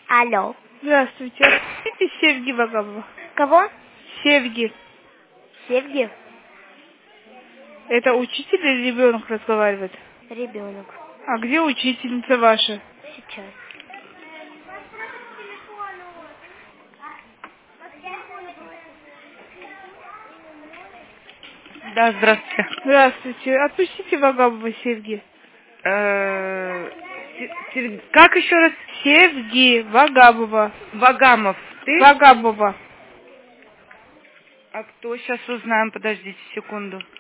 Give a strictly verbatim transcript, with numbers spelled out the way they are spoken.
Алло. Здравствуйте. Это Севги Вагабова. Кого? Севги. Севги? Это учитель или ребенок разговаривает? Ребенок. А где учительница ваша? Сейчас. Да, здравствуйте. Здравствуйте. Отпустите Вагабова Севги. Э, Се- Сер- Как еще раз? Севги Вагабова. Вагамов. Ты? Вагабова. А кто? Сейчас узнаем, подождите секунду.